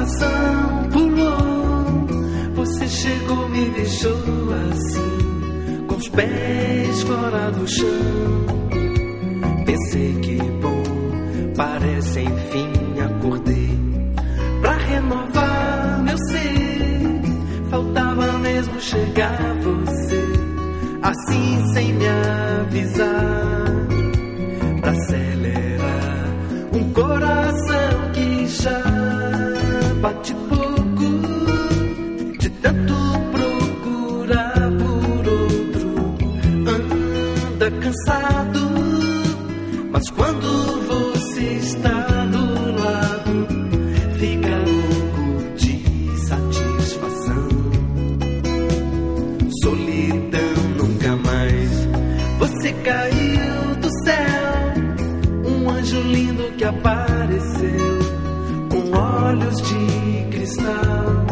coração pulou. Você chegou, me deixou assim, com os pés fora do chão. Pensei que bom, parece enfim acordei. Pra renovar meu ser, faltava mesmo chegar você, assim sem me avisar. Pra acelerar um coração que já bate pouco, de tanto procurar por outro, anda cansado. Mas quando você está do lado, fica louco de satisfação. Solidão nunca mais. Você caiu do céu, um anjo lindo que apareceu, com olhos de cristal.